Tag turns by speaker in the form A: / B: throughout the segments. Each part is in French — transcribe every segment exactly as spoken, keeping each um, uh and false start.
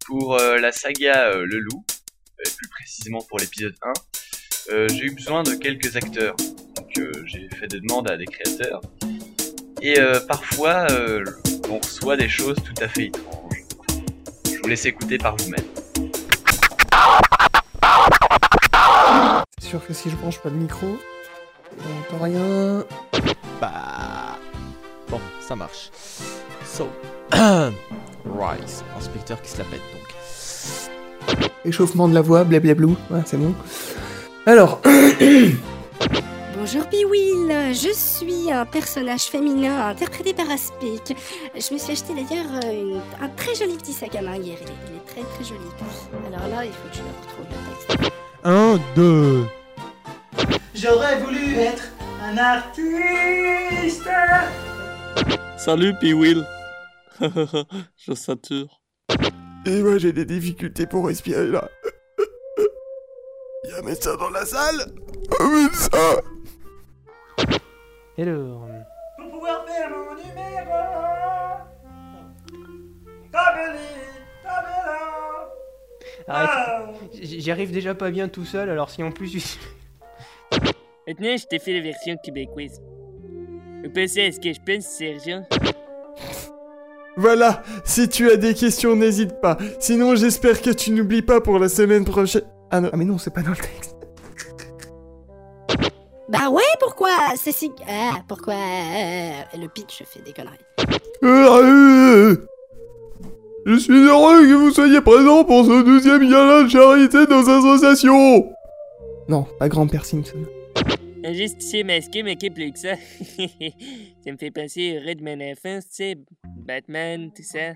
A: pour euh, la saga euh, Le Loup, euh, plus précisément pour l'épisode un, euh, j'ai eu besoin de quelques acteurs. Donc euh, j'ai fait des demandes à des créateurs. Et euh, parfois, euh, on reçoit des choses tout à fait étranges. Je vous laisse écouter par vous-même.
B: C'est sûr que si je branche pas le micro, on n'entend rien.
C: Bah... Bon, ça marche. So... Rice, inspecteur qui se la pète donc.
B: Échauffement de la voix, blablablou. Ouais, c'est bon. Alors...
D: Bonjour Pee-Will, je suis un personnage féminin interprété par Aspic. Je me suis acheté d'ailleurs une- un très joli petit sac à main hier, il est, il est très très joli. Alors là, il faut que je le retrouve le texte.
C: Un, deux...
E: J'aurais voulu être un artiste.
F: Salut Pee-Will. Je sature.
B: Et moi j'ai des difficultés pour respirer là. Y'a un médecin dans la salle. Un médecin.
G: Hello.
E: Pour pouvoir faire mon numéro. Tabeli, tabela.
G: Arrête. J- J'y arrive déjà pas bien tout seul, alors si en plus...
F: Maintenant, je t'ai fait la version québécoise. Vous pensez à ce que je pense, sergent?
B: Voilà, si tu as des questions, n'hésite pas. Sinon, j'espère que tu n'oublies pas pour la semaine prochaine. Ah non, ah mais non, c'est pas dans le texte.
D: Bah ouais, pourquoi C'est si... Ah, pourquoi euh, le pitch fait des conneries.
B: Euh, euh, Je suis heureux que vous soyez présent pour ce douzième gala de charité de nos associations. Non, pas grand-père Simpson.
F: Un justicier masqué, mais qui est plus que ça. Ça me fait penser au rêve de mon enfance, tu sais, Batman, tout ça.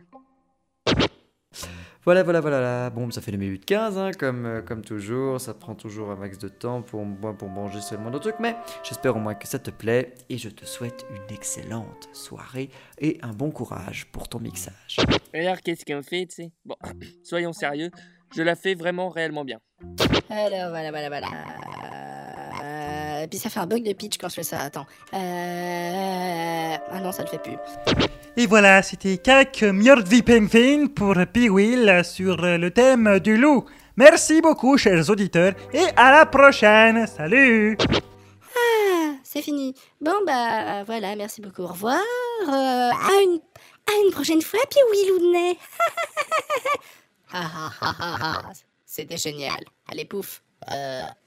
H: Voilà, voilà, voilà, là. Bon, ça fait deux minutes quinze, hein, comme, euh, comme toujours. Ça prend toujours un max de temps pour moi pour manger seulement de trucs, mais j'espère au moins que ça te plaît et je te souhaite une excellente soirée et un bon courage pour ton mixage.
F: Alors, qu'est-ce qu'on fait, tu sais? Bon, soyons sérieux, je la fais vraiment réellement bien.
D: Alors voilà, voilà, voilà. Euh, et puis ça fait un bug de pitch quand je fais ça, attends. Euh... Ah non, ça le fait plus.
E: Et voilà, c'était Kak Mjordvipengfin pour Pee-Will sur le thème du loup. Merci beaucoup, chers auditeurs, et à la prochaine. Salut!
D: Ah, c'est fini. Bon bah voilà, merci beaucoup, au revoir. Euh, à, une, à une prochaine fois, puis oui, Loudney. Ah, ah, ah, ah, ah. C'était génial. Allez, pouf. Euh...